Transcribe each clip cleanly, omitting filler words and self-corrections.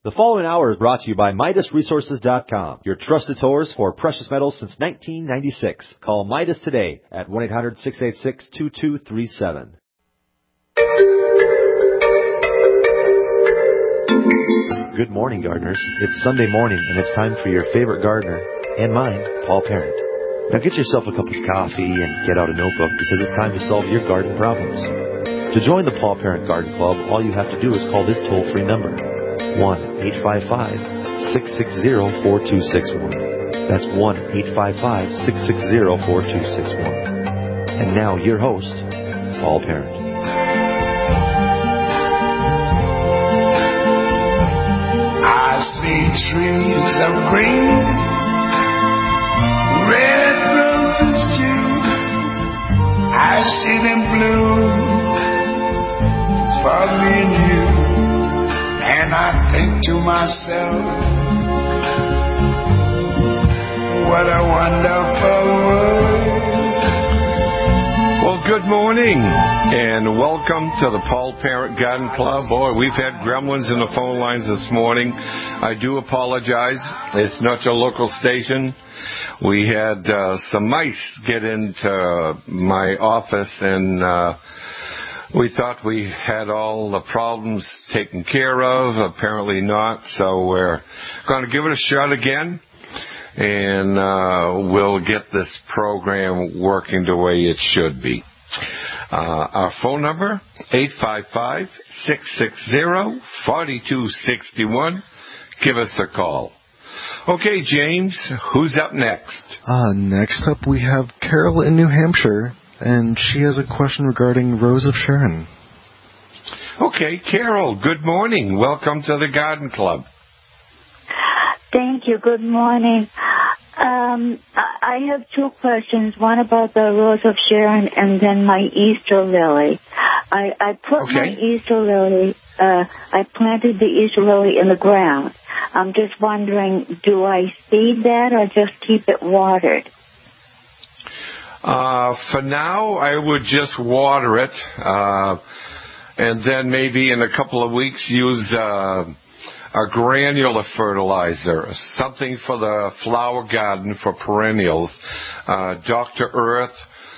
The following hour is brought to you by MidasResources.com, your trusted source for precious metals since 1996. Call Midas today at 1-800-686-2237. Good morning, gardeners. It's Sunday morning, and it's time for your favorite gardener, and mine, Paul Parent. Now get yourself a cup of coffee and get out a notebook because it's time to solve your garden problems. To join the Paul Parent Garden Club, all you have to do is call this toll-free number, 1-855-660-4261. That's 1-855-660-4261. And now, your host, Paul Parent. I see trees of green, red roses too. I see them bloom for me and you. And I think to myself, what a wonderful world. Well, good morning, and welcome to the Paul Parent Garden Club. Boy, we've had gremlins in the phone lines this morning. I do apologize. It's not your local station. We had some mice get into my office, and we thought we had all the problems taken care of. Apparently not, so we're going to give it a shot again, and we'll get this program working the way it should be. Our phone number, 855-660-4261. Give us a call. Okay, James, who's up next? Next up we have Carol in New Hampshire, and she has a question regarding Rose of Sharon. Okay, Carol, good morning. Welcome to the Garden Club. Thank you. Good morning. I have two questions, one about the Rose of Sharon and then my Easter lily. I put my Easter lily, I planted the Easter lily in the ground. I'm just wondering, do I seed that or just keep it watered? For now, I would just water it, and then maybe in a couple of weeks use a granular fertilizer, something for the flower garden for perennials. Dr. Earth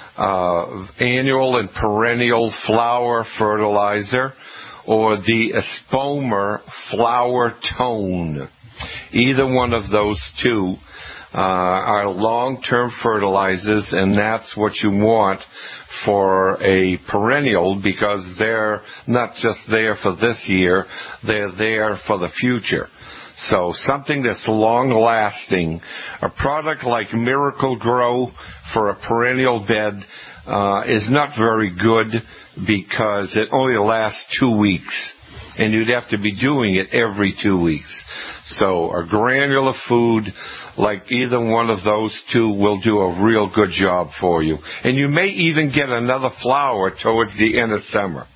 annual and perennial flower fertilizer, or the Espomer flower tone. Either one of those two are long-term fertilizers, and that's what you want for a perennial, because they're not just there for this year, they're there for the future. So something that's long-lasting, a product like Miracle Grow for a perennial bed is not very good because it only lasts 2 weeks, and you'd have to be doing it every 2 weeks. So a granular food like either one of those two will do a real good job for you. And you may even get another flower towards the end of summer.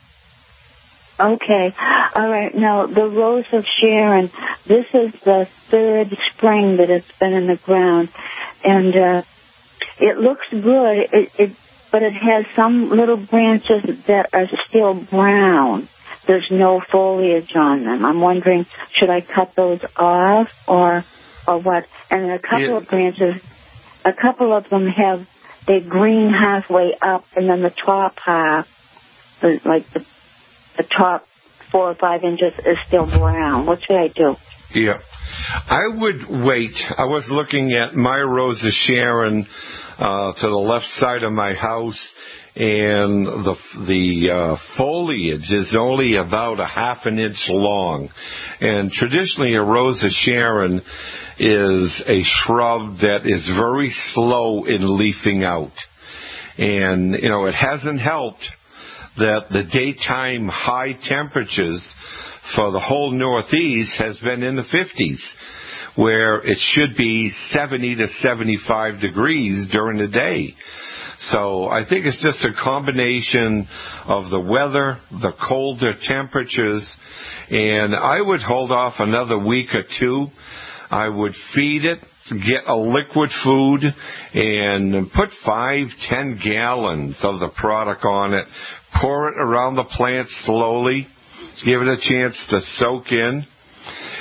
Okay. All right. Now, the Rose of Sharon, this is the third spring that it's been in the ground. And it looks good, but it has some little branches that are still brown. There's no foliage on them. I'm wondering, should I cut those off or what? And a couple of branches, a couple of them they're green halfway up, and then the top half, like the top 4 or 5 inches, is still brown. What should I do? Yeah. I would wait. I was looking at my Rose of Sharon to the left side of my house, and the foliage is only about a half an inch long. And traditionally, a Rose of Sharon is a shrub that is very slow in leafing out. And, it hasn't helped that the daytime high temperatures for the whole Northeast has been in the 50s, where it should be 70 to 75 degrees during the day. So I think it's just a combination of the weather, the colder temperatures, and I would hold off another week or two. I would feed it, get a liquid food, and put 5-10 gallons of the product on it. Pour it around the plant slowly. Give it a chance to soak in.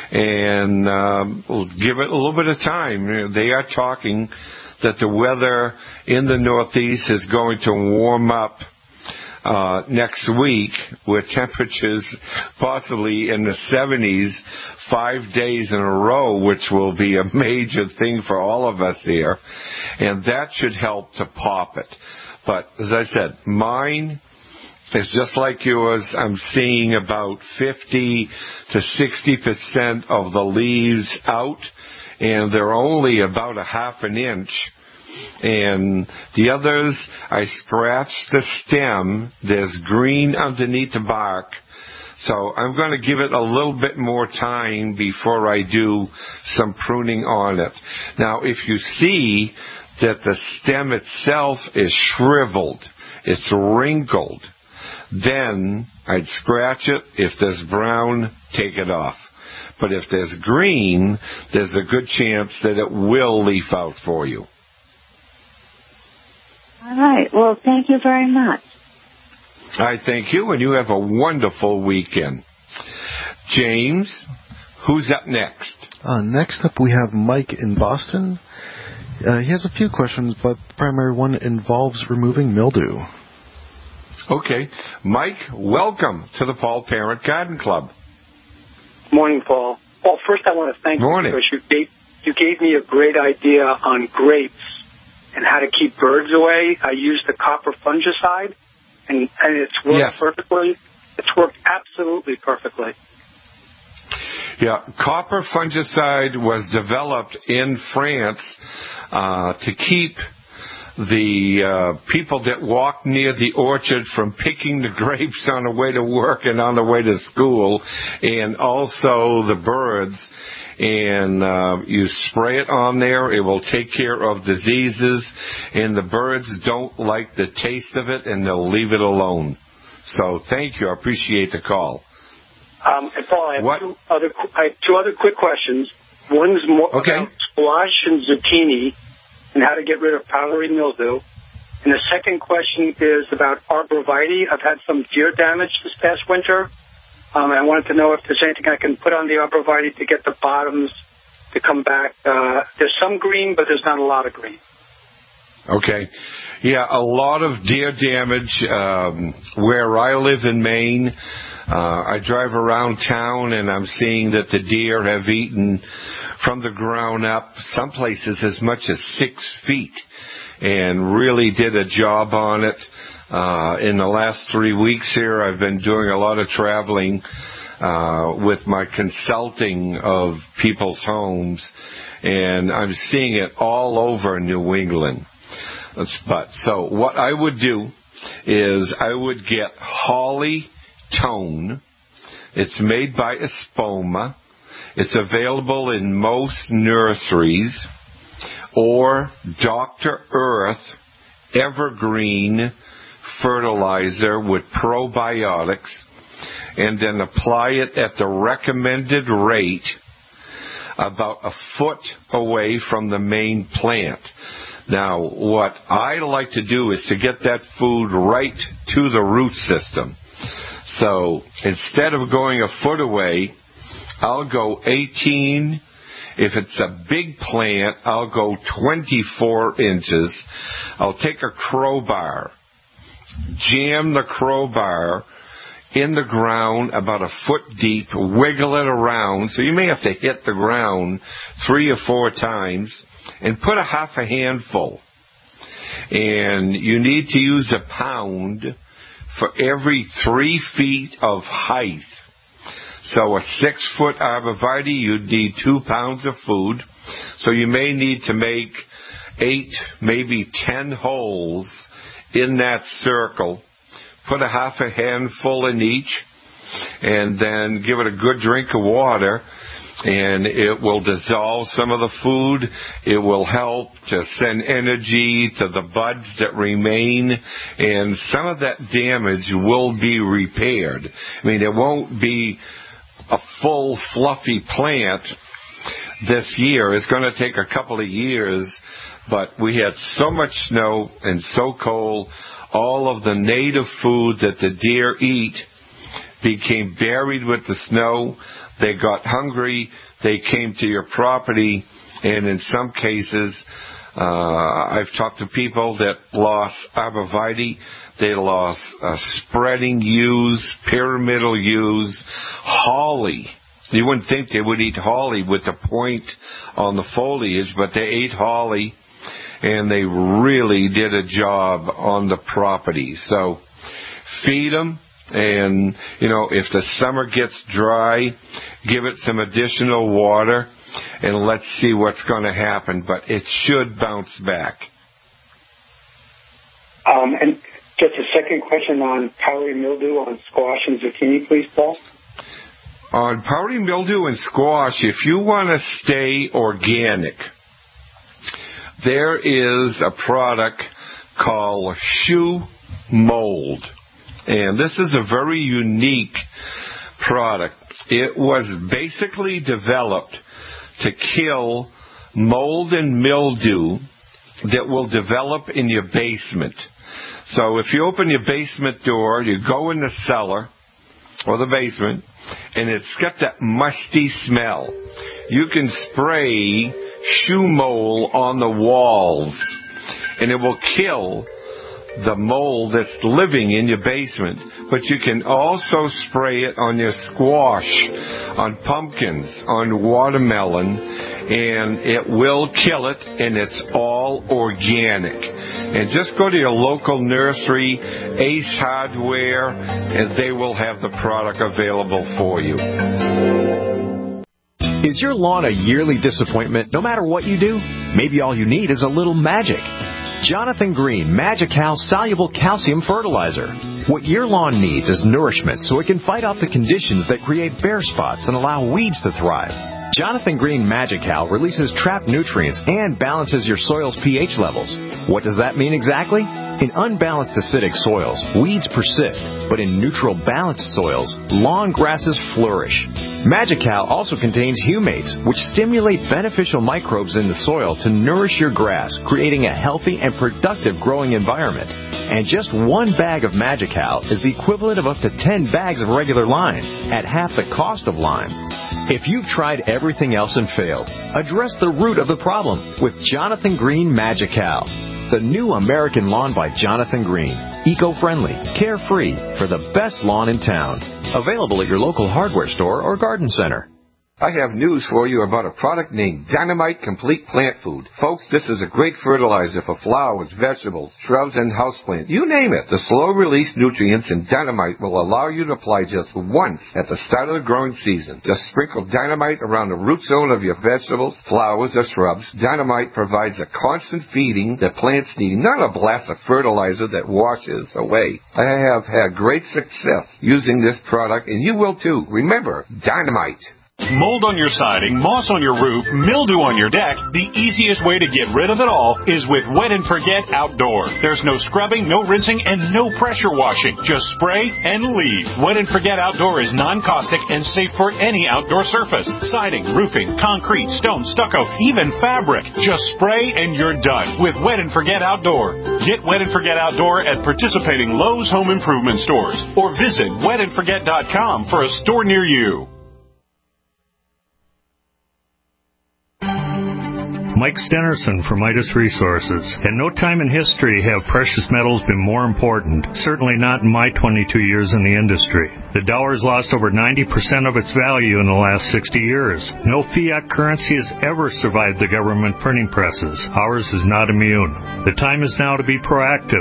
and we'll give it a little bit of time. They are talking that the weather in the Northeast is going to warm up next week with temperatures possibly in the 70s 5 days in a row, which will be a major thing for all of us here. And that should help to pop it. But as I said, mine is just like yours. I'm seeing about 50 to 60% of the leaves out, and they're only about a half an inch. And the others, I scratched the stem. There's green underneath the bark. So I'm going to give it a little bit more time before I do some pruning on it. Now, if you see that the stem itself is shriveled, it's wrinkled, then I'd scratch it. If there's brown, take it off. But if there's green, there's a good chance that it will leaf out for you. All right. Well, thank you very much. I thank you, and you have a wonderful weekend. James, who's up next? Next up, we have Mike in Boston. He has a few questions, but the primary one involves removing mildew. Okay. Mike, welcome to the Paul Parent Garden Club. Morning, Paul. Well, first I want to thank you because you gave me a great idea on grapes and how to keep birds away. I used the copper fungicide, and it's worked perfectly. It's worked absolutely perfectly. Yeah, copper fungicide was developed in France to keep the people that walk near the orchard from picking the grapes on the way to work and on the way to school, and also the birds. And you spray it on there. It will take care of diseases, and the birds don't like the taste of it, and they'll leave it alone. So thank you. I appreciate the call. And Paul, I have two other quick questions. One's more about squash and zucchini and how to get rid of powdery mildew. And the second question is about arborvitae. I've had some deer damage this past winter. I wanted to know if there's anything I can put on the arborvitae to get the bottoms to come back. There's some green, but there's not a lot of green. Okay. Yeah, a lot of deer damage where I live in Maine. I drive around town, and I'm seeing that the deer have eaten from the ground up, some places as much as 6 feet, and really did a job on it. In the last 3 weeks here, I've been doing a lot of traveling with my consulting of people's homes, and I'm seeing it all over New England. So what I would do is I would get Holly Tone. It's made by Espoma. It's available in most nurseries. Or Dr. Earth Evergreen fertilizer with probiotics, and then apply it at the recommended rate about a foot away from the main plant. Now, what I like to do is to get that food right to the root system. So instead of going a foot away, I'll go 18. If it's a big plant, I'll go 24 inches. I'll take a crowbar, jam the crowbar in the ground about a foot deep, wiggle it around. So you may have to hit the ground 3 or 4 times, and put a half a handful. And you need to use a pound for every 3 feet of height. So a 6-foot arborvitae, you'd need 2 pounds of food. So you may need to make 8, maybe 10 holes in that circle. Put a half a handful in each, and then give it a good drink of water, and it will dissolve some of the food. It will help to send energy to the buds that remain, and some of that damage will be repaired. I mean, it won't be a full fluffy plant this year. It's going to take a couple of years, but we had so much snow and so cold. All of the native food that the deer eat became buried with the snow. They got hungry. They came to your property, and in some cases, I've talked to people that lost arborvitae. They lost spreading yews, pyramidal yews, holly. You wouldn't think they would eat holly with the point on the foliage, but they ate holly, and they really did a job on the property. So feed them, and, if the summer gets dry, give it some additional water, and let's see what's going to happen. But it should bounce back. And just a second question on powdery mildew on squash and zucchini, please, Paul. On powdery mildew and squash, if you want to stay organic, there is a product called Shoe Mold. And this is a very unique product. It was basically developed to kill mold and mildew that will develop in your basement. So if you open your basement door, you go in the cellar or the basement, and it's got that musty smell. You can spray shoe mold on the walls, and it will kill the mold that's living in your basement. But you can also spray it on your squash, on pumpkins, on watermelon, and it will kill it, and it's all organic. And just go to your local nursery, Ace Hardware, and they will have the product available for you. Is your lawn a yearly disappointment no matter what you do? Maybe all you need is a little magic. Jonathan Green Magical Soluble Calcium Fertilizer. What your lawn needs is nourishment so it can fight off the conditions that create bare spots and allow weeds to thrive. Jonathan Green Magical releases trapped nutrients and balances your soil's pH levels. What does that mean exactly? In unbalanced acidic soils, weeds persist, but in neutral balanced soils, lawn grasses flourish. Magical also contains humates, which stimulate beneficial microbes in the soil to nourish your grass, creating a healthy and productive growing environment. And just one bag of Magical is the equivalent of up to 10 bags of regular lime, at half the cost of lime. If you've tried everything else and failed, address the root of the problem with Jonathan Green Magical. The new American lawn by Jonathan Green. Eco-friendly, carefree, for the best lawn in town. Available at your local hardware store or garden center. I have news for you about a product named Dynamite Complete Plant Food. Folks, this is a great fertilizer for flowers, vegetables, shrubs, and houseplants. You name it. The slow-release nutrients in Dynamite will allow you to apply just once at the start of the growing season. Just sprinkle Dynamite around the root zone of your vegetables, flowers, or shrubs. Dynamite provides a constant feeding that plants need, not a blast of fertilizer that washes away. I have had great success using this product, and you will too. Remember, Dynamite. Mold on your siding, moss on your roof, mildew on your deck, the easiest way to get rid of it all is with Wet and Forget Outdoor. There's no scrubbing, no rinsing, and no pressure washing. Just spray and leave. Wet and Forget Outdoor is non-caustic and safe for any outdoor surface. Siding, roofing, concrete, stone, stucco, even fabric. Just spray and you're done with Wet and Forget Outdoor. Get Wet and Forget Outdoor at participating Lowe's Home Improvement stores or visit wetandforget.com for a store near you. Mike Stenerson from Midas Resources. At no time in history have precious metals been more important, certainly not in my 22 years in the industry. The dollar has lost over 90% of its value in the last 60 years. No fiat currency has ever survived the government printing presses. Ours is not immune. The time is now to be proactive.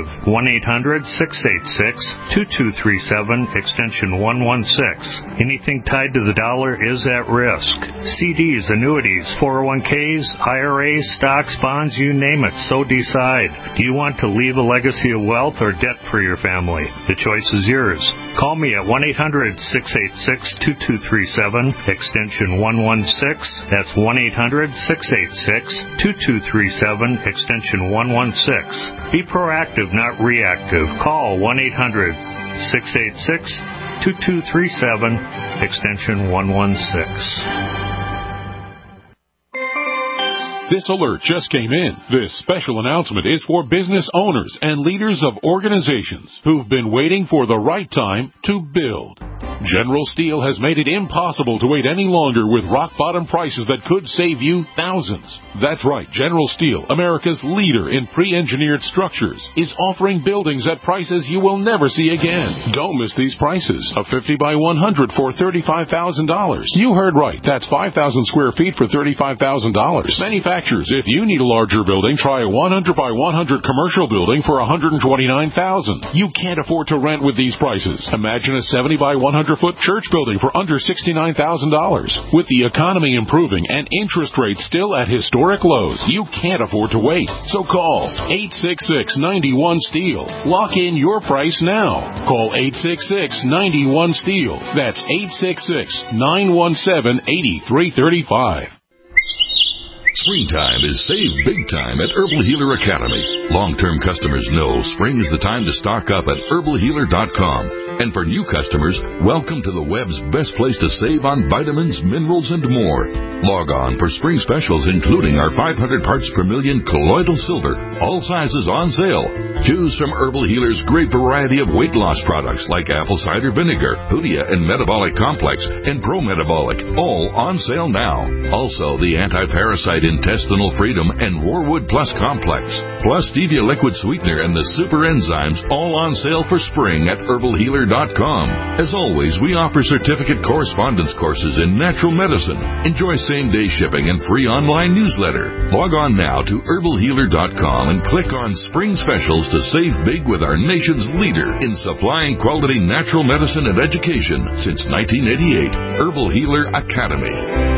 1-800-686-2237, extension 116. Anything tied to the dollar is at risk. CDs, annuities, 401ks, IRAs, stocks, bonds, you name it, so decide. Do you want to leave a legacy of wealth or debt for your family? The choice is yours. Call me at 1-800-686-2237, extension 116. That's 1-800-686-2237, extension 116. Be proactive, not reactive. Call 1-800-686-2237, extension 116. This alert just came in. This special announcement is for business owners and leaders of organizations who've been waiting for the right time to build. General Steel has made it impossible to wait any longer with rock-bottom prices that could save you thousands. That's right, General Steel, America's leader in pre-engineered structures, is offering buildings at prices you will never see again. Don't miss these prices. A 50 by 100 for $35,000. You heard right. That's 5,000 square feet for $35,000. Manufacturers, if you need a larger building, try a 100 by 100 commercial building for $129,000. You can't afford to rent with these prices. Imagine a 70 by 100-foot church building for under $69,000. With the economy improving and interest rates still at historic lows, you can't afford to wait. So call 866-91-STEEL. Lock in your price now. Call 866-91-STEEL. That's 866-917-8335. Springtime is save big time at Herbal Healer Academy. Long-term customers know spring is the time to stock up at herbalhealer.com. And for new customers, welcome to the web's best place to save on vitamins, minerals, and more. Log on for spring specials, including our 500 parts per million colloidal silver, all sizes on sale. Choose from Herbal Healer's great variety of weight loss products like apple cider vinegar, Hoodia and Metabolic Complex, and Pro Metabolic, all on sale now. Also, the anti-parasite Intestinal Freedom and Warwood Plus Complex, plus Stevia Liquid Sweetener and the Super Enzymes, all on sale for spring at herbalhealer.com. As always, we offer certificate correspondence courses in natural medicine. Enjoy same-day shipping and free online newsletter. Log on now to herbalhealer.com and click on Spring Specials to save big with our nation's leader in supplying quality natural medicine and education since 1988, Herbal Healer Academy.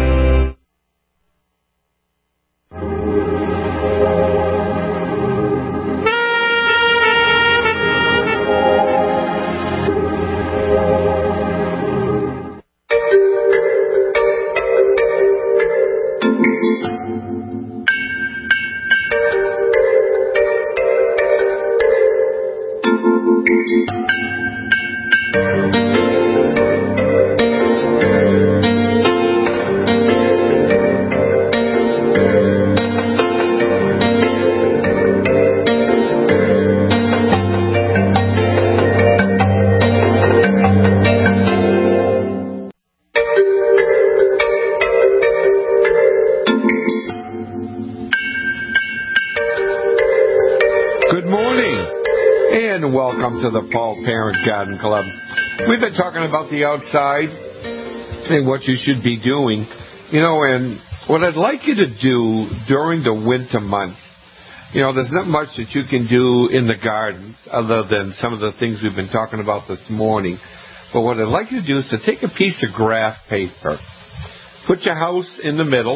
To the Paul Parent Garden Club. We've been talking about the outside and what you should be doing, and what I'd like you to do during the winter months, there's not much that you can do in the gardens other than some of the things we've been talking about this morning. But what I'd like you to do is to take a piece of graph paper, put your house in the middle,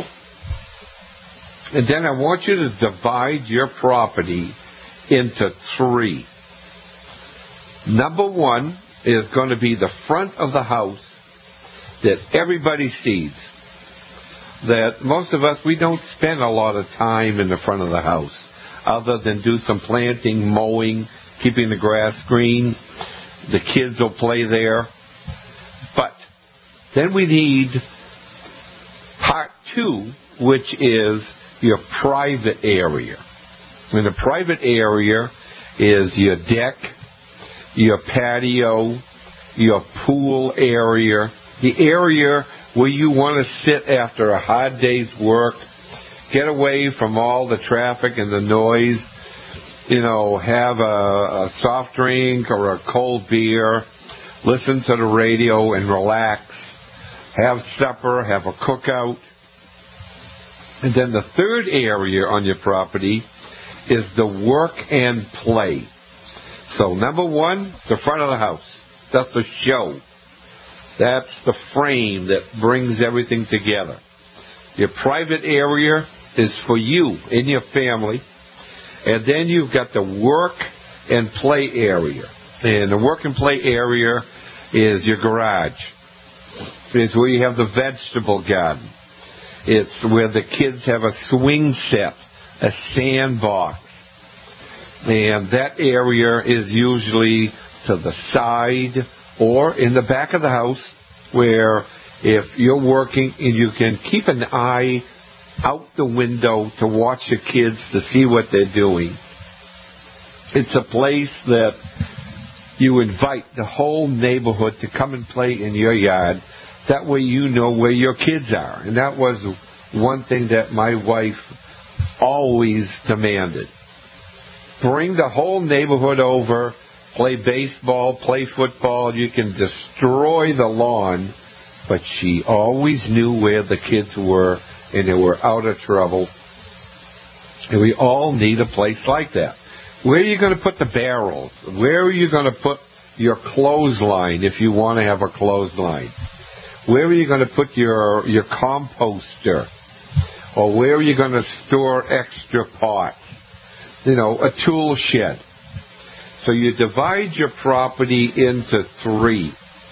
and then I want you to divide your property into 3. Number 1 is going to be the front of the house that everybody sees. That most of us, we don't spend a lot of time in the front of the house other than do some planting, mowing, keeping the grass green. The kids will play there. But then we need part 2, which is your private area. And the private area is your deck, your patio, your pool area, the area where you want to sit after a hard day's work, get away from all the traffic and the noise, have a soft drink or a cold beer, listen to the radio and relax, have supper, have a cookout. And then the third area on your property is the work and play. So number 1 is the front of the house. That's the show. That's the frame that brings everything together. Your private area is for you and your family. And then you've got the work and play area. And the work and play area is your garage. It's where you have the vegetable garden. It's where the kids have a swing set, a sandbox. And that area is usually to the side or in the back of the house, where if you're working, you can keep an eye out the window to watch the kids, to see what they're doing. It's a place that you invite the whole neighborhood to come and play in your yard. That way you know where your kids are. And that was one thing that my wife always demanded. Bring the whole neighborhood over, play baseball, play football. You can destroy the lawn, but she always knew where the kids were, and they were out of trouble. And we all need a place like that. Where are you going to put the barrels? Where are you going to put your clothesline if you want to have a clothesline? Where are you going to put your composter? Or where are you going to store extra pots? You know, a tool shed. So you divide your property into 3.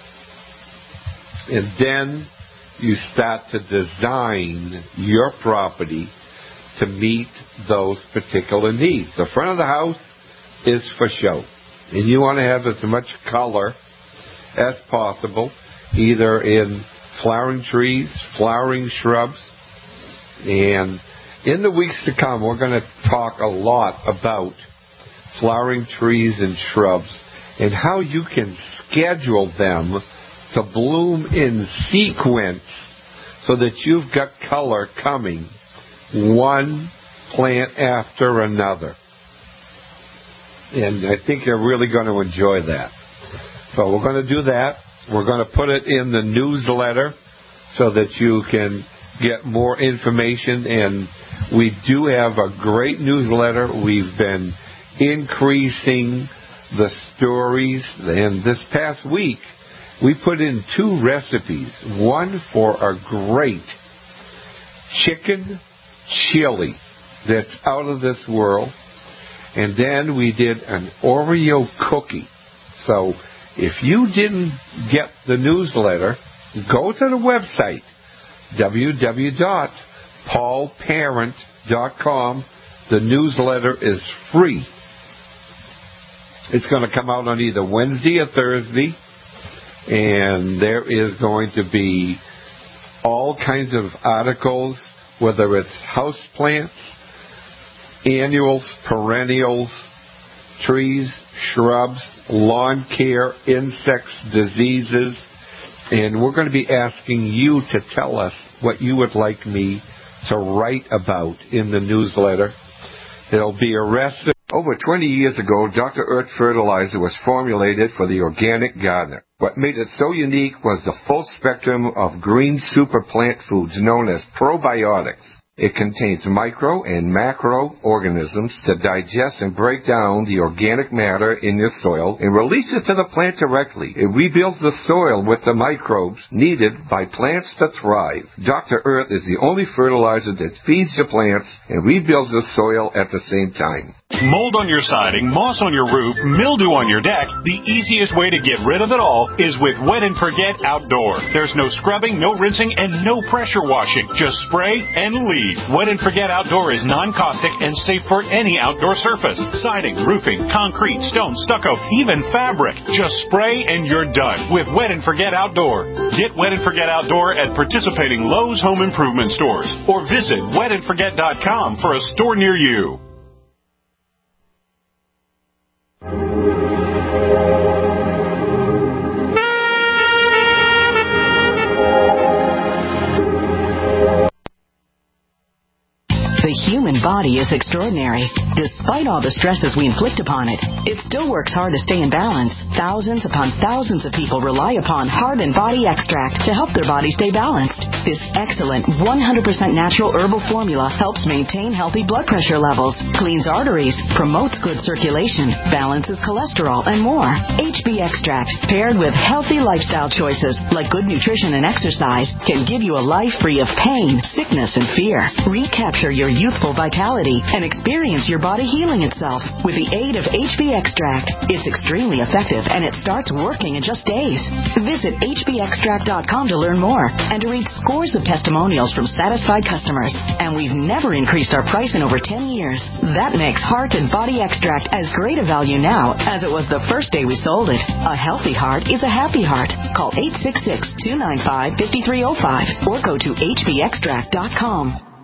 And then you start to design your property to meet those particular needs. The front of the house is for show. And you want to have as much color as possible, either in flowering trees, flowering shrubs. And in the weeks to come, we're going to talk a lot about flowering trees and shrubs and how you can schedule them to bloom in sequence so that you've got color coming one plant after another. And I think you're really going to enjoy that. So we're going to do that. We're going to put it in the newsletter so that you can get more information. And we do have a great newsletter. We've been increasing the stories. And this past week, we put in 2 recipes. One for a great chicken chili that's out of this world. And then we did an Oreo cookie. So if you didn't get the newsletter, go to the website, www.paulparent.com. The newsletter is free. It's going to come out on either Wednesday or Thursday. And there is going to be all kinds of articles, whether it's houseplants, annuals, perennials, trees, shrubs, lawn care, insects, diseases. And we're going to be asking you to tell us what you would like me to write about in the newsletter. It'll be a recipe. Over 20 years ago, Dr. Earth fertilizer was formulated for the organic gardener. What made it so unique was the full spectrum of green super plant foods known as probiotics. It contains micro and macro organisms to digest and break down the organic matter in your soil and release it to the plant directly. It rebuilds the soil with the microbes needed by plants to thrive. Dr. Earth is the only fertilizer that feeds the plants and rebuilds the soil at the same time. Mold on your siding, moss on your roof, mildew on your deck, the easiest way to get rid of it all is with Wet and Forget Outdoor. There's no scrubbing, no rinsing, and no pressure washing. Just spray and leave. Wet and Forget Outdoor is non-caustic and safe for any outdoor surface. Siding, roofing, concrete, stone, stucco, even fabric. Just spray and you're done with Wet and Forget Outdoor. Get Wet and Forget Outdoor at participating Lowe's Home Improvement stores or visit wetandforget.com for a store near you. The human body is extraordinary. Despite all the stresses we inflict upon it, it still works hard to stay in balance. Thousands upon thousands of people rely upon Heart and Body Extract to help their body stay balanced. This excellent 100% natural herbal formula helps maintain healthy blood pressure levels, cleans arteries, promotes good circulation, balances cholesterol, and more. HB Extract, paired with healthy lifestyle choices like good nutrition and exercise, can give you a life free of pain, sickness, and fear. Recapture your youthful vitality and experience your body healing itself with the aid of HB Extract. It's extremely effective and it starts working in just days. Visit hbextract.com to learn more and to read scores of testimonials from satisfied customers. And we've never increased our price in over 10 years. That makes Heart and Body Extract as great a value now as it was the first day we sold it. A healthy heart is a happy heart. Call 866-295-5305 or go to hbextract.com.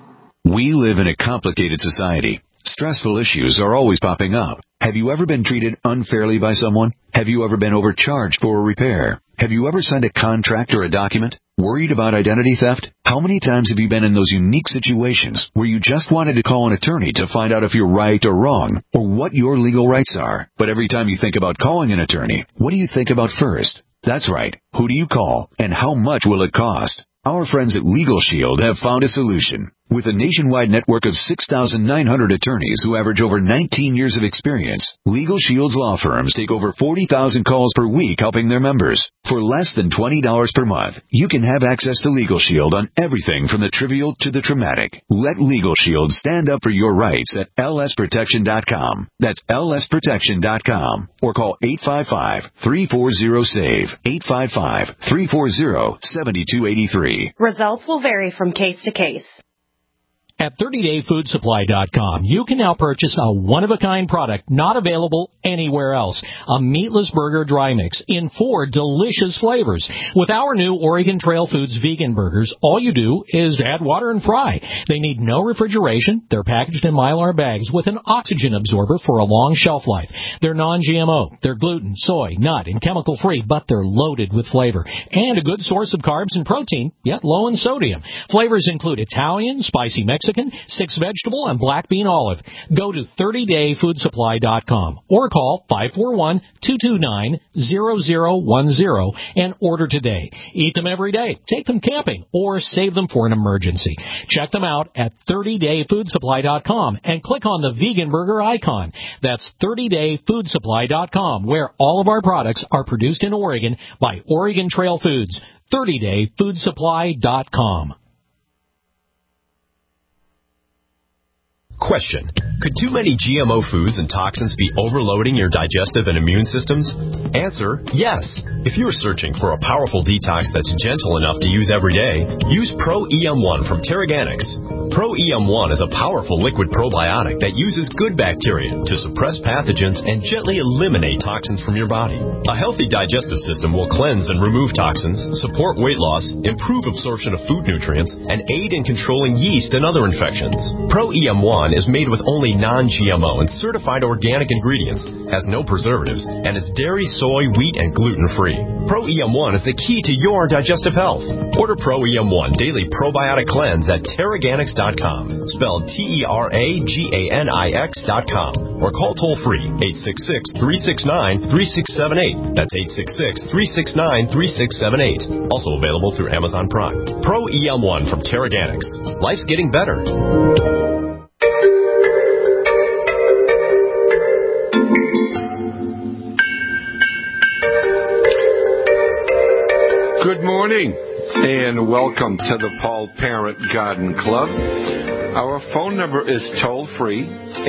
We live in a complicated society. Stressful issues are always popping up. Have you ever been treated unfairly by someone? Have you ever been overcharged for a repair? Have you ever signed a contract or a document? Worried about identity theft? How many times have you been in those unique situations where you just wanted to call an attorney to find out if you're right or wrong, or what your legal rights are? But every time you think about calling an attorney, what do you think about first? That's right. Who do you call, and how much will it cost? Our friends at Legal Shield have found a solution. With a nationwide network of 6,900 attorneys who average over 19 years of experience, Legal Shield's law firms take over 40,000 calls per week helping their members. For less than $20 per month, you can have access to Legal Shield on everything from the trivial to the traumatic. Let Legal Shield stand up for your rights at lsprotection.com. That's lsprotection.com. Or call 855-340-SAVE, 855-340-7283. Results will vary from case to case. At 30dayfoodsupply.com, you can now purchase a one-of-a-kind product not available anywhere else. A meatless burger dry mix in 4 delicious flavors. With our new Oregon Trail Foods vegan burgers, all you do is add water and fry. They need no refrigeration. They're packaged in Mylar bags with an oxygen absorber for a long shelf life. They're non-GMO. They're gluten, soy, nut, and chemical-free, but they're loaded with flavor. And a good source of carbs and protein, yet low in sodium. Flavors include Italian, spicy Mexican, 6 vegetable, and black bean olive. Go to 30dayfoodsupply.com or call 541-229-0010 and order today. Eat them every day, take them camping, or save them for an emergency. Check them out at 30dayfoodsupply.com and click on the vegan burger icon. That's 30dayfoodsupply.com, where all of our products are produced in Oregon by Oregon Trail Foods. 30dayfoodsupply.com. Question. Could too many GMO foods and toxins be overloading your digestive and immune systems? Answer, yes. If you are searching for a powerful detox that's gentle enough to use every day, use Pro-EM1 from Teraganix. Pro-EM1 is a powerful liquid probiotic that uses good bacteria to suppress pathogens and gently eliminate toxins from your body. A healthy digestive system will cleanse and remove toxins, support weight loss, improve absorption of food nutrients, and aid in controlling yeast and other infections. Pro-EM1 is made with only non-GMO and certified organic ingredients, has no preservatives, and is dairy, soy, wheat, and gluten-free. Pro-EM1 is the key to your digestive health. Order Pro-EM1 Daily Probiotic Cleanse at Teraganix.com, spelled Teraganix.com, or call toll-free 866-369-3678. That's 866-369-3678. Also available through Amazon Prime. Pro-EM1 from Teraganix. Life's getting better. Good morning, and welcome to the Paul Parent Garden Club. Our phone number is toll-free,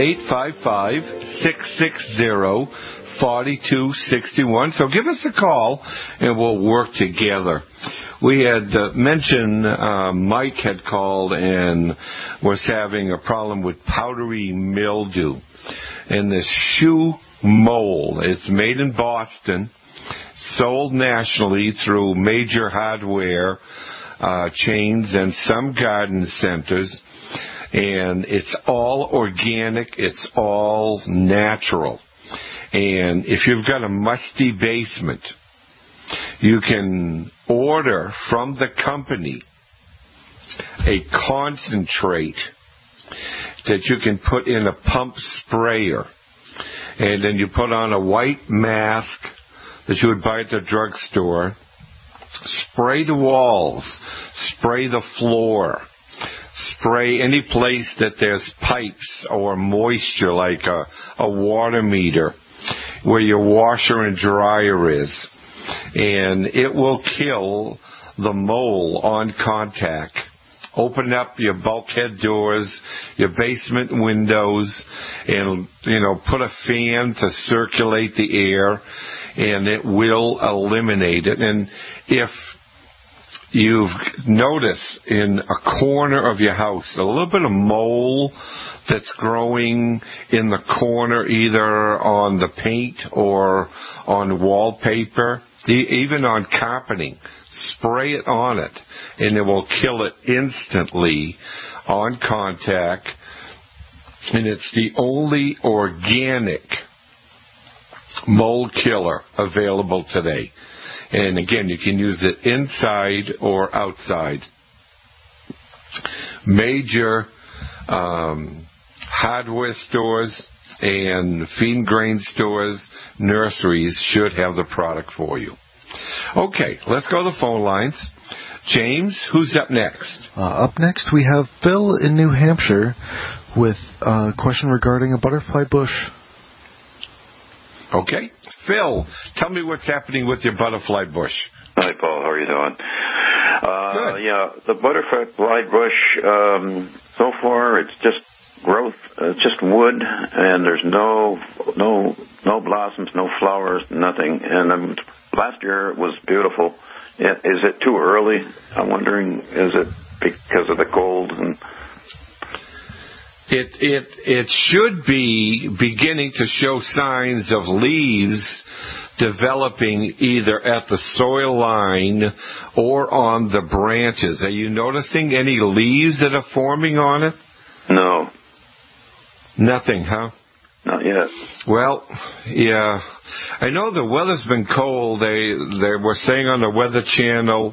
855-660-4261. So give us a call, and we'll work together. We had mentioned Mike had called and was having a problem with powdery mildew. And this shoe mold, it's made in Boston, sold nationally through major hardware chains and some garden centers. And it's all organic, it's all natural. And if you've got a musty basement, you can order from the company a concentrate that you can put in a pump sprayer. And then you put on a white mask that you would buy at the drugstore. Spray the walls. Spray the floor. Spray any place that there's pipes or moisture, like a water meter, where your washer and dryer is. And it will kill the mold on contact. Open up your bulkhead doors, your basement windows, and, put a fan to circulate the air, and it will eliminate it. And if you've noticed in a corner of your house a little bit of mold that's growing in the corner, either on the paint or on wallpaper, even on carpeting. Spray it on it, and it will kill it instantly on contact. And it's the only organic mold killer available today. And again, you can use it inside or outside. Major hardware stores and feed and grain stores, nurseries should have the product for you. Okay, let's go to the phone lines. James, who's up next? Up next, we have Phil in New Hampshire with a question regarding a butterfly bush. Okay. Phil, tell me what's happening with your butterfly bush. Hi, Paul. How are you doing? Good. Yeah, the butterfly bush, so far it's just growth, just wood, and there's no blossoms, no flowers, nothing. And last year it was beautiful. Is it too early? I'm wondering, is it because of the cold? And It should be beginning to show signs of leaves developing either at the soil line or on the branches. Are you noticing any leaves that are forming on it? No. Nothing, huh? Not yet. Well, yeah. I know the weather's been cold. They were saying on the Weather Channel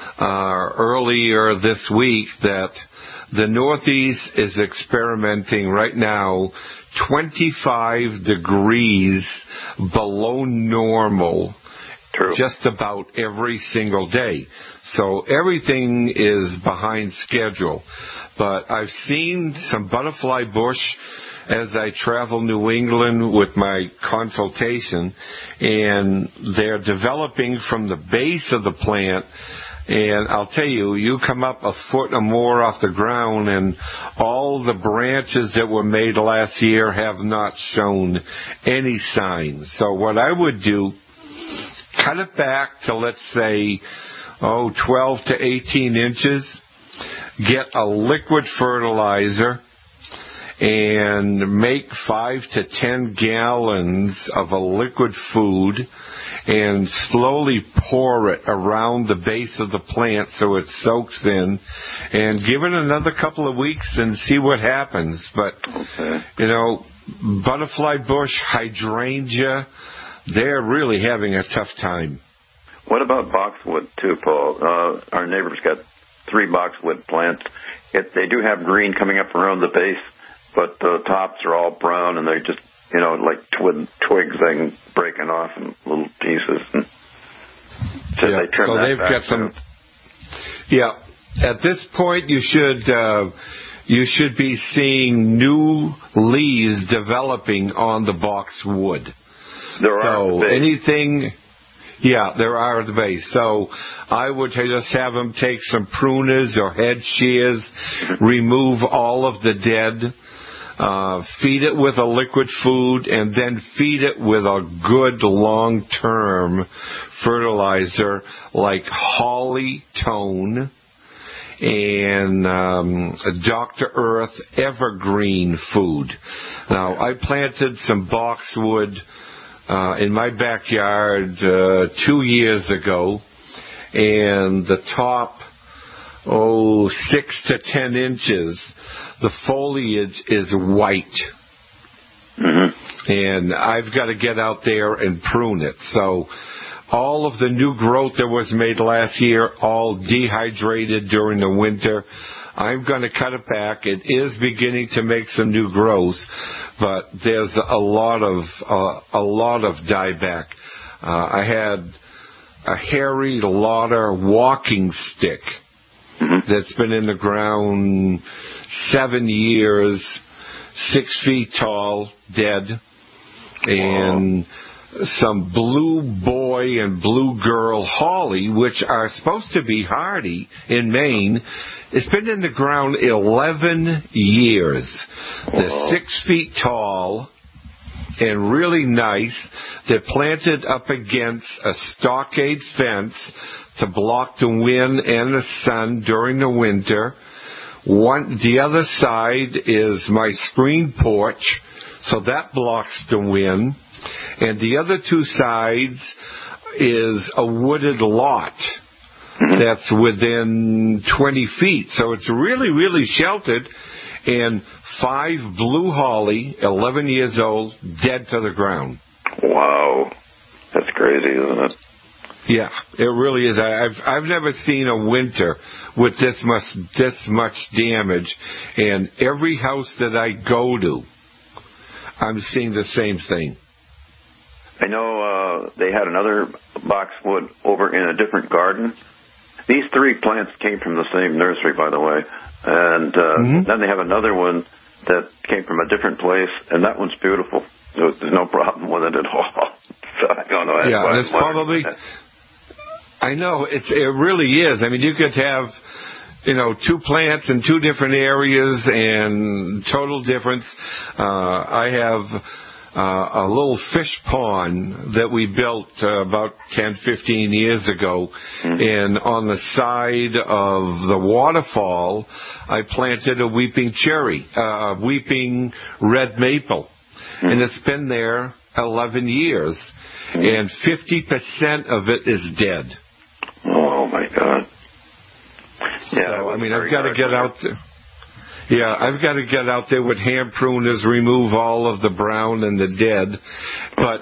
earlier this week that the Northeast is experimenting right now 25 degrees below normal. True. Just about every single day. So everything is behind schedule. But I've seen some butterfly bush as I travel New England with my consultation, and they're developing from the base of the plant. And I'll tell you, you come up a foot or more off the ground, and all the branches that were made last year have not shown any signs. So what I would do, cut it back to, let's say, 12 to 18 inches. Get a liquid fertilizer and make 5 to 10 gallons of a liquid food and slowly pour it around the base of the plant so it soaks in, and give it another couple of weeks and see what happens. But, butterfly bush, hydrangea, they're really having a tough time. What about boxwood too, Paul? Our neighbor's got 3 boxwood plants. They do have green coming up around the base, but the tops are all brown, and they're just, like twigs breaking off in little pieces. And so they trim so that they've back got some. too. Yeah, at this point you should be seeing new leaves developing on the boxwood. There are anything. Yeah, there are at the base. So I would just have them take some pruners or head shears, remove all of the dead, feed it with a liquid food, and then feed it with a good long-term fertilizer like Holly Tone and Dr. Earth Evergreen food. Now, I planted some boxwood in my backyard 2 years ago, and the top 6 to 10 inches, the foliage is white. Mm-hmm. And I've got to get out there and prune it. So all of the new growth that was made last year, all dehydrated during the winter, I'm going to cut it back. It is beginning to make some new growth, but there's a lot of dieback. I had a Harry Lauder walking stick that's been in the ground 7 years, 6 feet tall, dead, and some blue boy and blue girl holly, which are supposed to be hardy in Maine. It's been in the ground 11 years. They're 6 feet tall and really nice. They're planted up against a stockade fence to block the wind and the sun during the winter. The other side is my screen porch, so that blocks the wind. And the other 2 sides is a wooded lot that's within 20 feet. So it's really, really sheltered. And 5 blue holly, 11 years old, dead to the ground. Wow. That's crazy, isn't it? Yeah, it really is. I've never seen a winter with this much damage. And every house that I go to, I'm seeing the same thing. I know they had another boxwood over in a different garden. These 3 plants came from the same nursery, by the way. And then they have another one that came from a different place, and that one's beautiful. There's no problem with it at all. So I don't know. Yeah, it's probably... I know, it really is. I mean, you could have, 2 plants in 2 different areas and total difference. I have a little fish pond that we built about 10, 15 years ago. And on the side of the waterfall, I planted a weeping cherry, a weeping red maple. And it's been there 11 years. And 50% of it is dead. Oh, my God. Yeah, so, I've got to get out there. Yeah, I've got to get out there with hand pruners, remove all of the brown and the dead. But,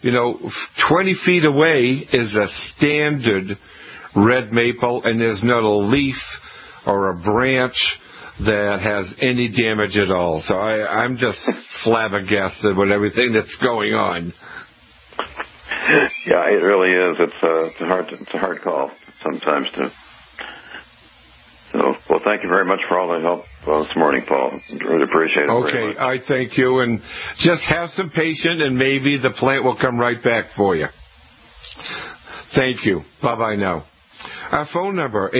20 feet away is a standard red maple, and there's not a leaf or a branch that has any damage at all. So I'm just flabbergasted with everything that's going on. Yeah, it really is. It's a hard call sometimes to. So, well, thank you very much for all the help this morning, Paul. Really appreciate it. Okay, I thank you, and just have some patience, and maybe the plant will come right back for you. Thank you. Bye-bye now. Our phone number,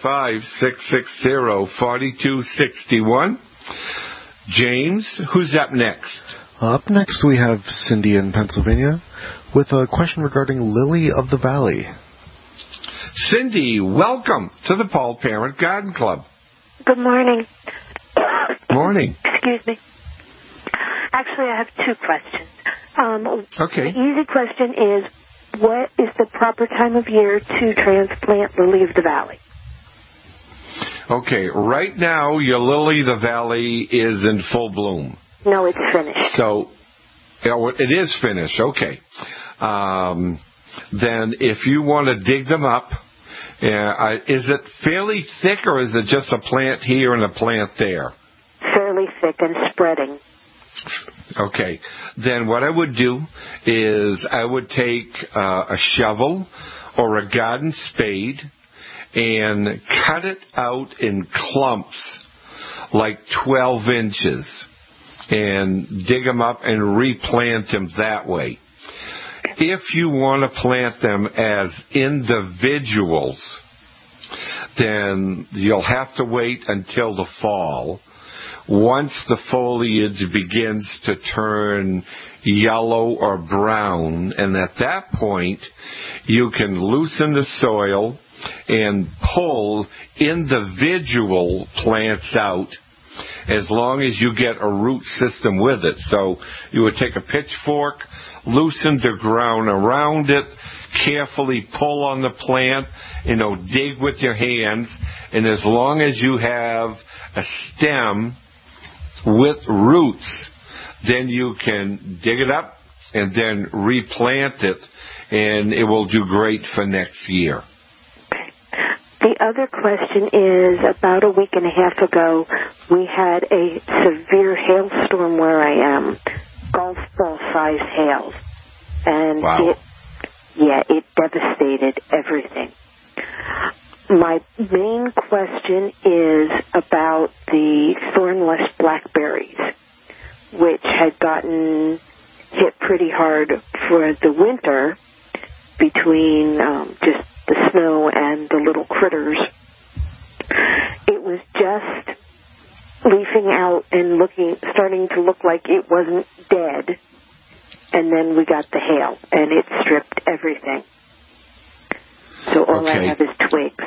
855-660-4261. James, who's up next? Up next, we have Cindy in Pennsylvania with a question regarding Lily of the Valley. Cindy, welcome to the Paul Parent Garden Club. Good morning. Morning. Excuse me. Actually, I have 2 questions. Okay. The easy question is, what is the proper time of year to transplant Lily of the Valley? Okay, right now your Lily of the Valley is in full bloom. No, it's finished. So, it is finished, okay. Then if you want to dig them up, is it fairly thick or is it just a plant here and a plant there? Fairly thick and spreading. Okay. Then what I would do is I would take a shovel or a garden spade and cut it out in clumps like 12 inches and dig them up and replant them that way. If you want to plant them as individuals, then you'll have to wait until the fall. Once the foliage begins to turn yellow or brown, and at that point, you can loosen the soil and pull individual plants out as long as you get a root system with it. So you would take a pitchfork, loosen the ground around it, carefully pull on the plant, dig with your hands, and as long as you have a stem with roots, then you can dig it up and then replant it, and it will do great for next year. The other question is, about a week and a half ago, we had a severe hailstorm where I am, golf ball size hail, and wow. It devastated everything. My main question is about the thornless blackberries, which had gotten hit pretty hard for the winter between just the snow and the little critters. It was just leafing out and starting to look like it wasn't dead, and then we got the hail, and it stripped everything. So all I have is twigs.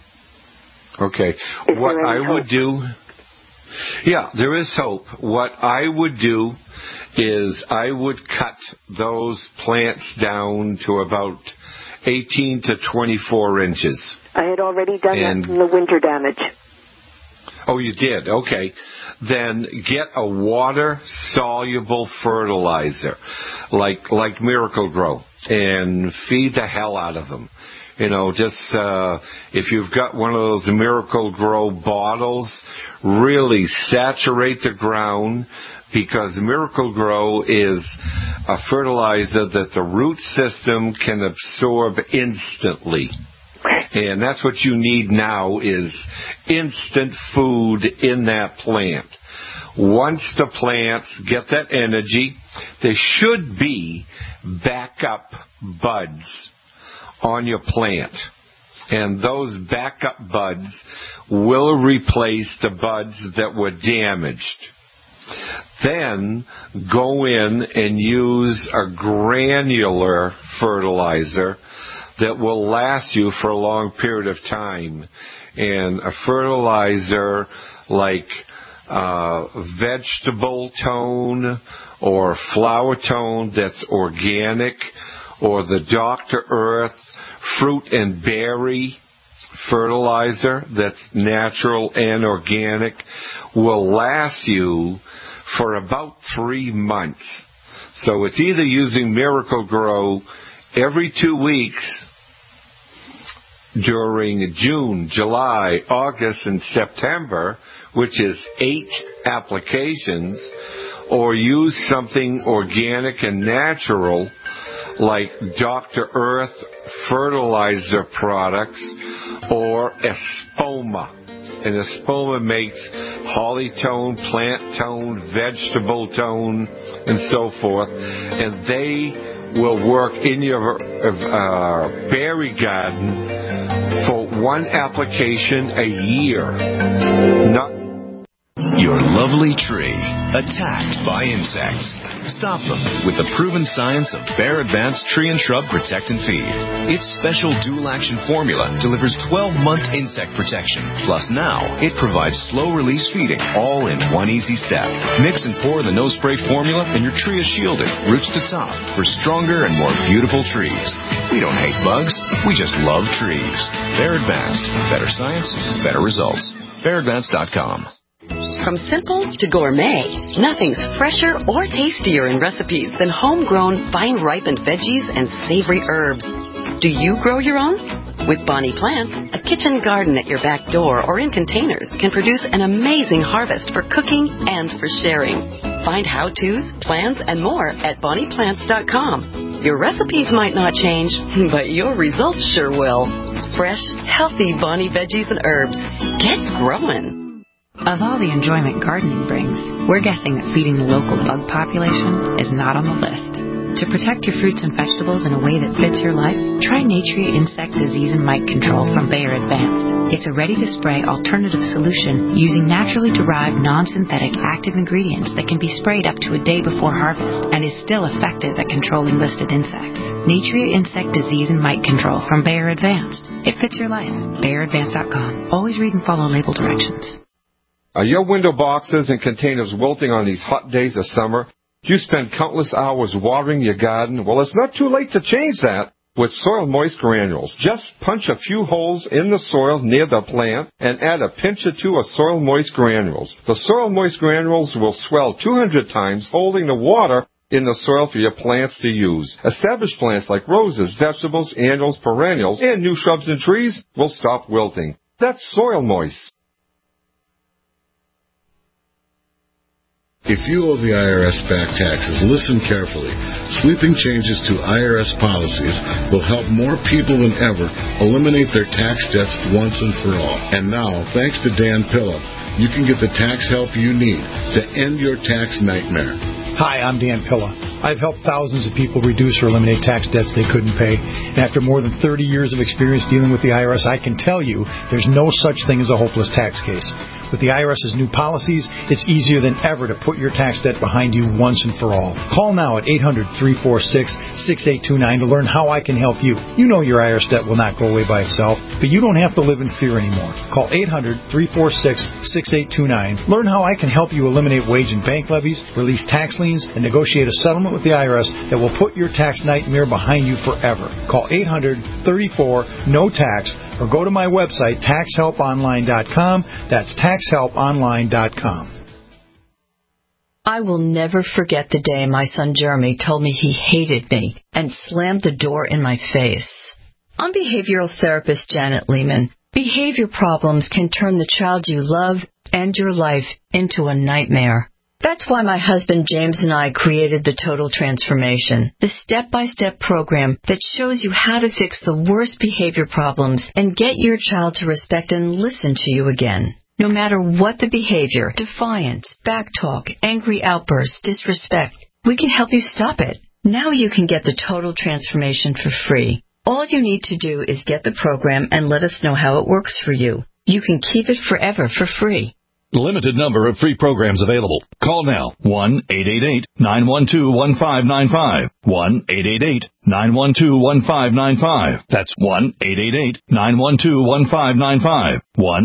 Okay. What I would do... Yeah, there is hope. What I would do is I would cut those plants down to about 18 to 24 inches. I had already done that from the winter damage. Oh, you did? Okay. Then get a water-soluble fertilizer, like Miracle-Gro, and feed the hell out of them. You know, just if you've got one of those Miracle-Gro bottles, really saturate the ground, because Miracle-Gro is a fertilizer that the root system can absorb instantly. And that's what you need now, is instant food in that plant. Once the plants get that energy, there should be backup buds on your plant. And those backup buds will replace the buds that were damaged. Then go in and use a granular fertilizer that will last you for a long period of time. And a fertilizer like vegetable tone or flower tone that's organic, or the Dr. Earth fruit and berry fertilizer that's natural and organic, will last you for about 3 months. So it's either using Miracle-Gro every 2 weeks during June, July, August, and September, which is 8 applications, or use something organic and natural like Dr. Earth fertilizer products or Espoma. And Espoma makes holly tone, plant tone, vegetable tone, and so forth. And they will work in your berry garden for 1 application a year. Your lovely tree, attacked by insects. Stop them with the proven science of Bayer Advanced Tree and Shrub Protect and Feed. Its special dual-action formula delivers 12-month insect protection. Plus now, it provides slow-release feeding, all in one easy step. Mix and pour the no-spray formula, and your tree is shielded, roots to top, for stronger and more beautiful trees. We don't hate bugs, we just love trees. Bayer Advanced. Better science, better results. BayerAdvanced.com. From simple to gourmet, nothing's fresher or tastier in recipes than homegrown, vine-ripened veggies and savory herbs. Do you grow your own? With Bonnie Plants, a kitchen garden at your back door or in containers can produce an amazing harvest for cooking and for sharing. Find how-tos, plans, and more at BonniePlants.com. Your recipes might not change, but your results sure will. Fresh, healthy Bonnie veggies and herbs. Get growing. Of all the enjoyment gardening brings, we're guessing that feeding the local bug population is not on the list. To protect your fruits and vegetables in a way that fits your life, try Natria Insect Disease and Mite Control from Bayer Advanced. It's a ready-to-spray alternative solution using naturally derived non-synthetic active ingredients that can be sprayed up to a day before harvest and is still effective at controlling listed insects. Natria Insect Disease and Mite Control from Bayer Advanced. It fits your life. BayerAdvanced.com. Always read and follow label directions. Are your window boxes and containers wilting on these hot days of summer? Do you spend countless hours watering your garden? Well, it's not too late to change that with Soil Moist Granules. Just punch a few holes in the soil near the plant and add a pinch or 2 of Soil Moist Granules. The Soil Moist Granules will swell 200 times, holding the water in the soil for your plants to use. Established plants like roses, vegetables, annuals, perennials, and new shrubs and trees will stop wilting. That's Soil Moist. If you owe the IRS back taxes, listen carefully. Sweeping changes to IRS policies will help more people than ever eliminate their tax debts once and for all. And now, thanks to Dan Pilla, you can get the tax help you need to end your tax nightmare. Hi, I'm Dan Pilla. I've helped thousands of people reduce or eliminate tax debts they couldn't pay. And after more than 30 years of experience dealing with the IRS, I can tell you there's no such thing as a hopeless tax case. With the IRS's new policies, it's easier than ever to put your tax debt behind you once and for all. Call now at 800-346-6829 to learn how I can help you. You know your IRS debt will not go away by itself, but you don't have to live in fear anymore. Call 800-346-6829. Learn how I can help you eliminate wage and bank levies, release tax liens, and negotiate a settlement settlement with the IRS that will put your tax nightmare behind you forever. Call 800-34-NO-TAX or go to my website, taxhelponline.com. That's taxhelponline.com. I will never forget the day my son Jeremy told me he hated me and slammed the door in my face. I'm behavioral therapist Janet Lehman. Behavior problems can turn the child you love and your life into a nightmare. That's why my husband James and I created the Total Transformation, the step-by-step program that shows you how to fix the worst behavior problems and get your child to respect and listen to you again. No matter what the behavior, defiance, backtalk, angry outbursts, disrespect, we can help you stop it. Now you can get the Total Transformation for free. All you need to do is get the program and let us know how it works for you. You can keep it forever for free. Limited number of free programs available. Call now. 1-888-912-1595. 1-888-912-1595. That's 1-888-912-1595.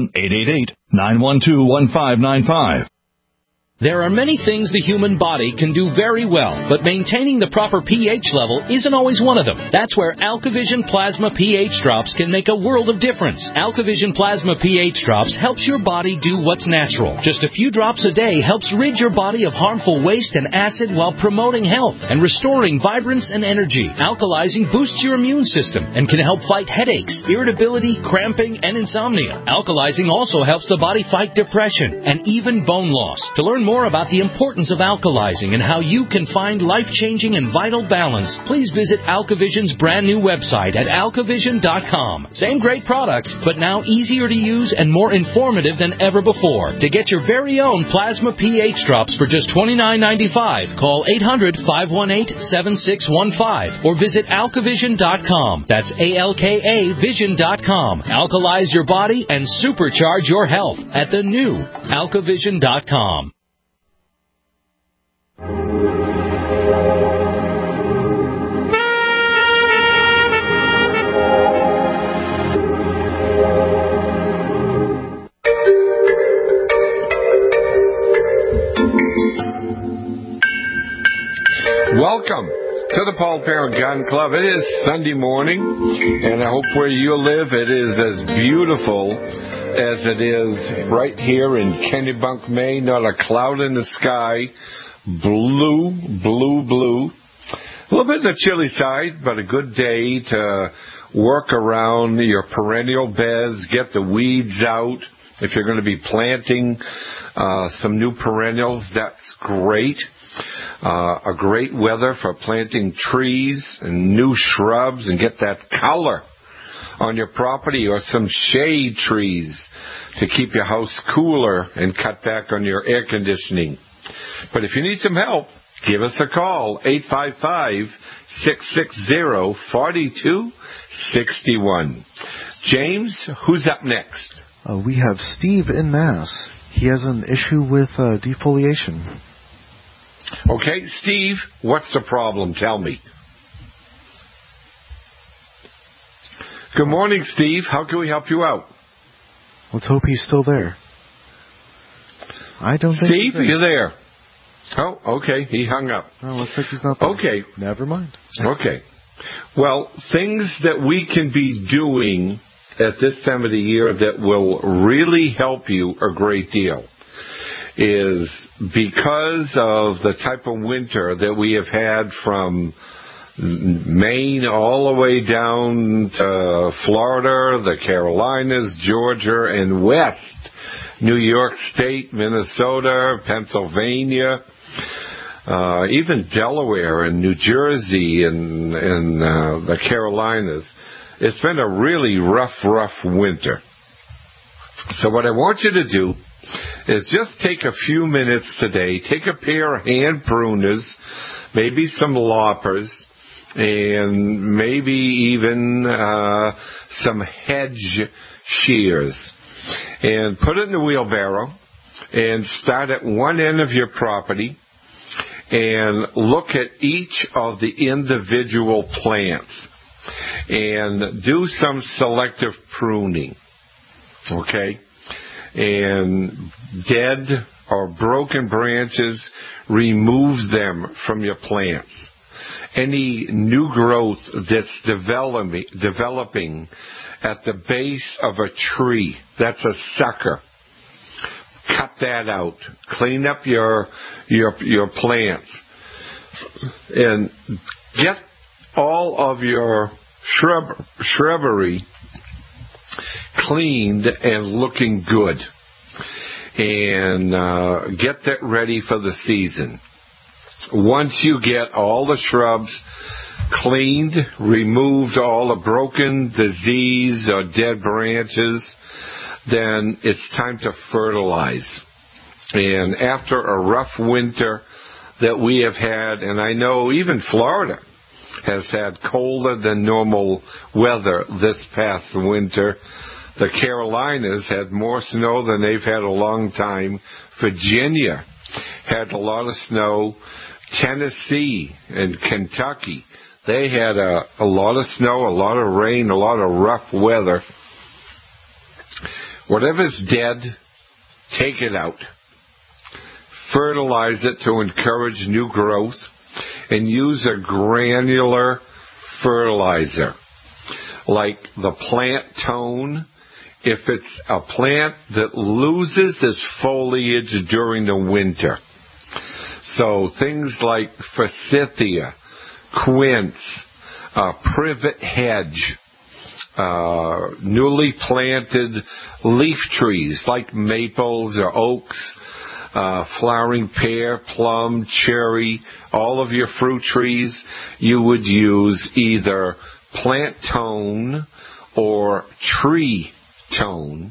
1-888-912-1595. There are many things the human body can do very well, but maintaining the proper pH level isn't always one of them. That's where AlkaVision Plasma pH Drops can make a world of difference. AlkaVision Plasma pH Drops helps your body do what's natural. Just a few drops a day helps rid your body of harmful waste and acid while promoting health and restoring vibrance and energy. Alkalizing boosts your immune system and can help fight headaches, irritability, cramping, and insomnia. Alkalizing also helps the body fight depression and even bone loss. To learn more about the importance of alkalizing and how you can find life-changing and vital balance, please visit AlkaVision's brand new website at alkavision.com. Same great products, but now easier to use and more informative than ever before. To get your very own Plasma pH Drops for just $29.95, call 800-518-7615 or visit alkavision.com. That's ALKA Vision.com. Alkalize your body and supercharge your health at the new alkavision.com. Welcome to the Paul Parent Gun Club. It is Sunday morning, and I hope where you live it is as beautiful as it is right here in Kennebunk, Maine. Not a cloud in the sky. Blue, blue, blue. A little bit on the chilly side, but a good day to work around your perennial beds, get the weeds out. If you're going to be planting some new perennials, that's great. A great weather for planting trees and new shrubs and get that color on your property, or some shade trees to keep your house cooler and cut back on your air conditioning. But if you need some help, give us a call, 855-660-4261. James, who's up next? We have Steve in Mass. He has an issue with defoliation. Okay, Steve, what's the problem? Tell me. Good morning, Steve. How can we help you out? Let's hope he's still there. I don't think Steve, you're there. Oh, okay. He hung up. Oh, looks like he's not there. Okay. Never mind. Okay. Well, things that we can be doing at this time of the year that will really help you a great deal is, because of the type of winter that we have had from Maine all the way down to Florida, the Carolinas, Georgia, and west, New York State, Minnesota, Pennsylvania, even Delaware and New Jersey and the Carolinas. It's been a really rough winter. So what I want you to do is just take a few minutes today, take a pair of hand pruners, maybe some loppers, and maybe even some hedge shears, and put it in the wheelbarrow and start at one end of your property and look at each of the individual plants and do some selective pruning, okay? And dead or broken branches, remove them from your plants. Any new growth that's developing at the base of a tree, that's a sucker. Cut that out. Clean up your plants. And get all of your shrubbery cleaned and looking good. And get that ready for the season. Once you get all the shrubs cleaned, removed all the broken, disease, or dead branches, then it's time to fertilize. And after a rough winter that we have had, and I know even Florida has had colder than normal weather this past winter. The Carolinas had more snow than they've had a long time. Virginia had a lot of snow. Tennessee and Kentucky, they had a lot of snow, a lot of rain, a lot of rough weather. Whatever's dead, take it out. Fertilize it to encourage new growth, and use a granular fertilizer like the Plant Tone. If it's a plant that loses its foliage during the winter. So things like forsythia, quince, privet hedge, newly planted leaf trees like maples or oaks, flowering pear, plum, cherry, all of your fruit trees, you would use either Plant Tone or Tree Tone,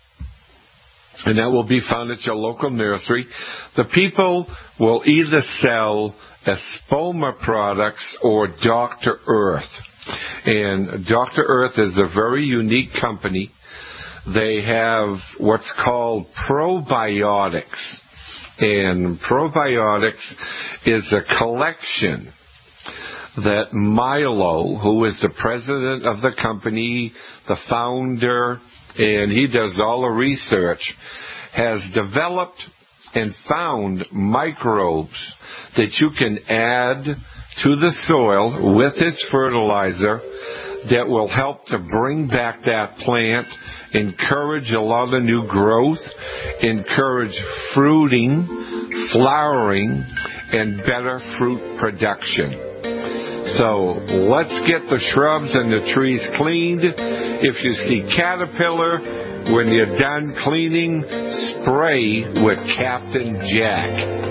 and that will be found at your local nursery. The people will either sell Espoma products or Dr. Earth. And Dr. Earth is a very unique company. They have what's called probiotics. And probiotics is a collection that Milo, who is the president of the company, the founder, and he does all the research, has developed and found microbes that you can add to the soil with its fertilizer that will help to bring back that plant, encourage a lot of new growth, encourage fruiting, flowering, and better fruit production. So let's get the shrubs and the trees cleaned. If you see caterpillar, when you're done cleaning, spray with Captain Jack.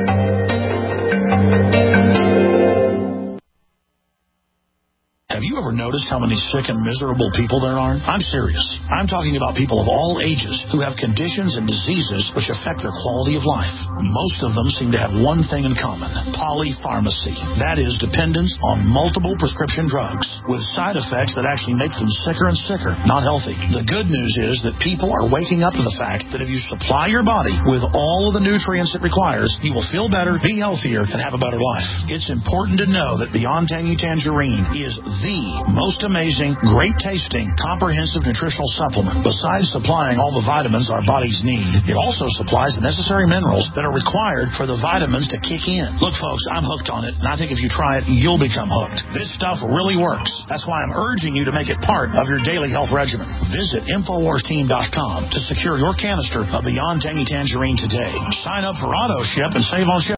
Have you ever noticed how many sick and miserable people there are? I'm serious. I'm talking about people of all ages who have conditions and diseases which affect their quality of life. Most of them seem to have one thing in common: polypharmacy. That is, dependence on multiple prescription drugs with side effects that actually make them sicker and sicker, not healthy. The good news is that people are waking up to the fact that if you supply your body with all of the nutrients it requires, you will feel better, be healthier, and have a better life. It's important to know that Beyond Tangy Tangerine is the most amazing, great-tasting, comprehensive nutritional supplement. Besides supplying all the vitamins our bodies need, it also supplies the necessary minerals that are required for the vitamins to kick in. Look, folks, I'm hooked on it, and I think if you try it, you'll become hooked. This stuff really works. That's why I'm urging you to make it part of your daily health regimen. Visit InfoWarsTeam.com to secure your canister of Beyond Tangy Tangerine today. Sign up for auto ship and save on shipping.